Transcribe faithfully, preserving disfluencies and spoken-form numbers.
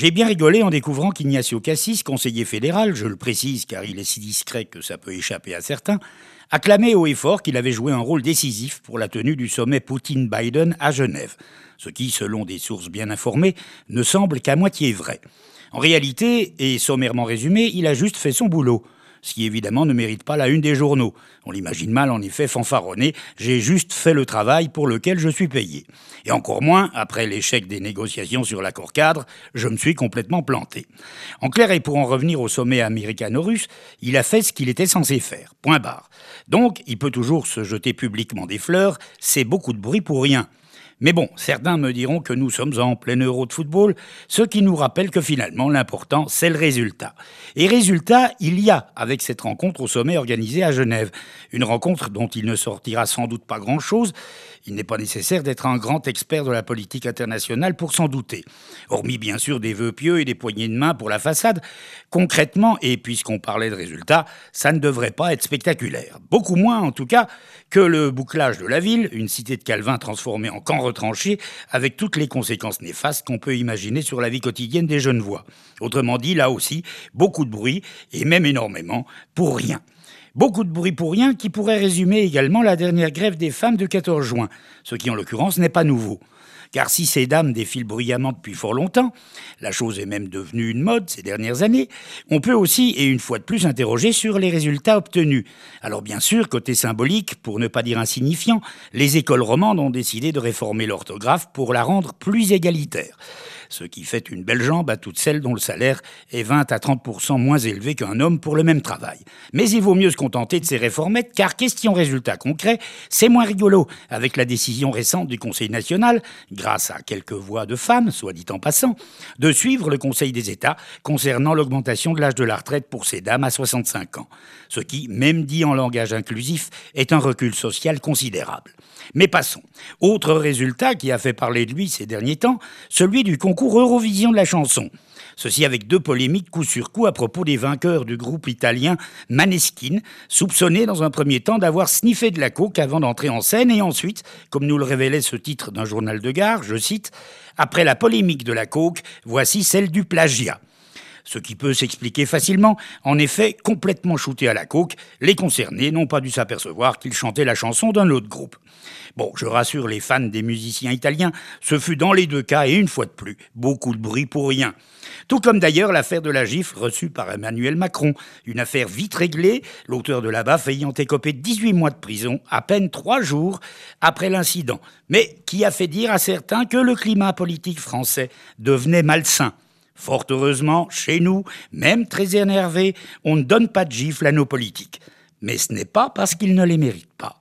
J'ai bien rigolé en découvrant qu'Ignacio Cassis, conseiller fédéral, je le précise car il est si discret que ça peut échapper à certains, acclamait haut et fort qu'il avait joué un rôle décisif pour la tenue du sommet Poutine-Biden à Genève. Ce qui, selon des sources bien informées, ne semble qu'à moitié vrai. En réalité, et sommairement résumé, il a juste fait son boulot. Ce qui évidemment ne mérite pas la une des journaux. On l'imagine mal en effet fanfaronné, j'ai juste fait le travail pour lequel je suis payé. Et encore moins, après l'échec des négociations sur l'accord cadre, je me suis complètement planté. En clair, et pour en revenir au sommet américano-russe, il a fait ce qu'il était censé faire, point barre. Donc, il peut toujours se jeter publiquement des fleurs, c'est beaucoup de bruit pour rien. Mais bon, certains me diront que nous sommes en plein euro de football, ce qui nous rappelle que finalement, l'important, c'est le résultat. Et résultat, il y a avec cette rencontre au sommet organisée à Genève. Une rencontre dont il ne sortira sans doute pas grand-chose. Il n'est pas nécessaire d'être un grand expert de la politique internationale pour s'en douter. Hormis bien sûr des vœux pieux et des poignées de main pour la façade, concrètement, et puisqu'on parlait de résultats, ça ne devrait pas être spectaculaire. Beaucoup moins en tout cas que le bouclage de la ville, une cité de Calvin transformée en camp retranché, avec toutes les conséquences néfastes qu'on peut imaginer sur la vie quotidienne des Genevois. Autrement dit, là aussi, beaucoup de bruit, et même énormément, pour rien. Beaucoup de bruit pour rien qui pourrait résumer également la dernière grève des femmes de quatorze juin, ce qui en l'occurrence n'est pas nouveau. Car si ces dames défilent bruyamment depuis fort longtemps, la chose est même devenue une mode ces dernières années, on peut aussi, et une fois de plus, interroger sur les résultats obtenus. Alors bien sûr, côté symbolique, pour ne pas dire insignifiant, les écoles romandes ont décidé de réformer l'orthographe pour la rendre plus égalitaire. Ce qui fait une belle jambe à toutes celles dont le salaire est vingt à trente pour cent moins élevé qu'un homme pour le même travail. Mais il vaut mieux se contenter de ces réformettes, car question résultat concret, c'est moins rigolo, avec la décision récente du Conseil national, grâce à quelques voix de femmes, soit dit en passant, de suivre le Conseil des États concernant l'augmentation de l'âge de la retraite pour ces dames à soixante-cinq ans. Ce qui, même dit en langage inclusif, est un recul social considérable. Mais passons. Autre résultat qui a fait parler de lui ces derniers temps, celui du concours Eurovision de la chanson. Ceci avec deux polémiques coup sur coup à propos des vainqueurs du groupe italien Maneskin, soupçonnés dans un premier temps d'avoir sniffé de la coke avant d'entrer en scène et ensuite, comme nous le révélait ce titre d'un journal de gare, je cite, « Après la polémique de la coke, voici celle du plagiat ». Ce qui peut s'expliquer facilement. En effet, complètement shootés à la coke, les concernés n'ont pas dû s'apercevoir qu'ils chantaient la chanson d'un autre groupe. Bon, je rassure les fans des musiciens italiens, ce fut dans les deux cas, et une fois de plus, beaucoup de bruit pour rien. Tout comme d'ailleurs l'affaire de la gifle reçue par Emmanuel Macron. Une affaire vite réglée, l'auteur de la baffe ayant écopé dix-huit mois de prison, à peine trois jours après l'incident. Mais qui a fait dire à certains que le climat politique français devenait malsain. Fort heureusement, chez nous, même très énervés, on ne donne pas de gifles à nos politiques. Mais ce n'est pas parce qu'ils ne les méritent pas.